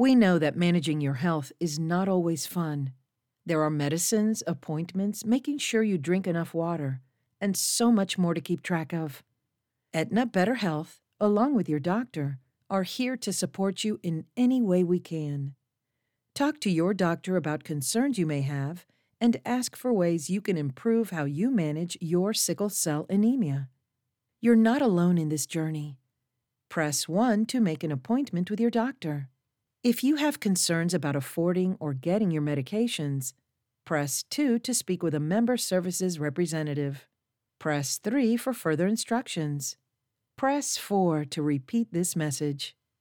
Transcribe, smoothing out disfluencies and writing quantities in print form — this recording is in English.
We know that managing your health is not always fun. There are medicines, appointments, making sure you drink enough water, and so much more to keep track of. Aetna Better Health, along with your doctor, are here to support you in any way we can. Talk to your doctor about concerns you may have and ask for ways you can improve how you manage your sickle cell anemia. You're not alone in this journey. Press 1 to make an appointment with your doctor. If you have concerns about affording or getting your medications, press 2 to speak with a member services representative. Press 3 for further instructions. Press 4 to repeat this message.